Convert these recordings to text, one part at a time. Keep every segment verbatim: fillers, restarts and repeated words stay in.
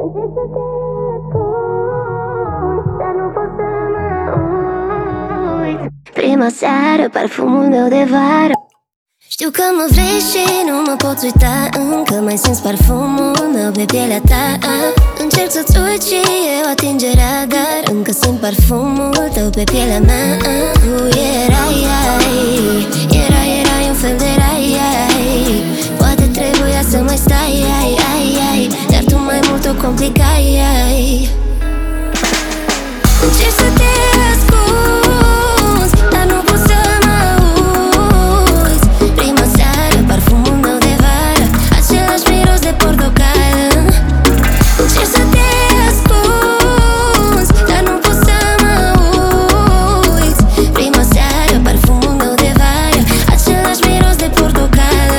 Încerc să te ascund, dar nu pot să mă uit. Prima seară, parfumul meu de vară. Știu că mă vrei și nu mă pot uita. Încă mai simți parfumul meu pe pielea ta. Încerc să-ți uit și eu atingerea, dar încă simt parfumul tău pe pielea mea. Tu erai, ai, erai, erai un fel de rai, ai. Poate trebuia să mai stai, ai, ai, ai, dar tu mai mult o complicai, ai. Încerc să te ascunzi, dar nu pot să mă uiți. Prima seară, parfumul meu de vară, același miros de portocală. Încerc să te ascunzi, dar nu pot să mă uiți. Prima seară, parfumul meu de vară, același miros de portocală.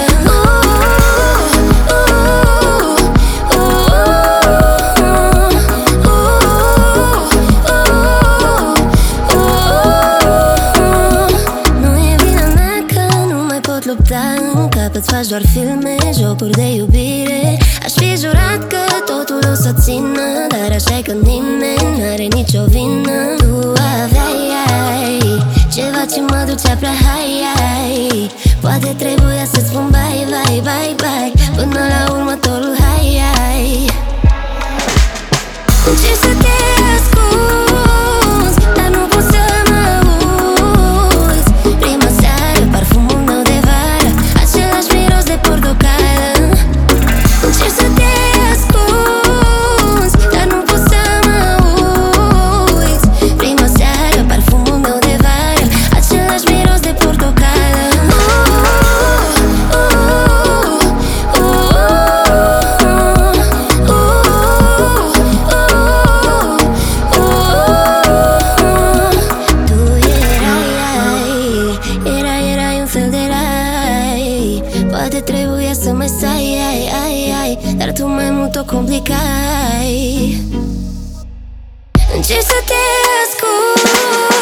În cap îți faci doar filme, jocuri de iubire. Aș fi jurat că totul o să țină, dar așa-i că nimeni n-are nicio vină. Tu aveai, ai, ceva ce mă ducea prea hai, ai. Poate trebuia să-ți spun bye, bye, bye, bye, până la următorul hai, ai. Încerc să te ascunzi, dar nu pot să mă uiți. Prima seară, parfumul meu de vară, același miros de portocală. Încerc să te ascunzi, dar nu pot să mă uiți. Prima seară, parfumul meu de vară, același miros de portocală. Poate trebuia să mai stai, ai, ai, ai, dar tu mai mult o complicai. Încerc să te ascund.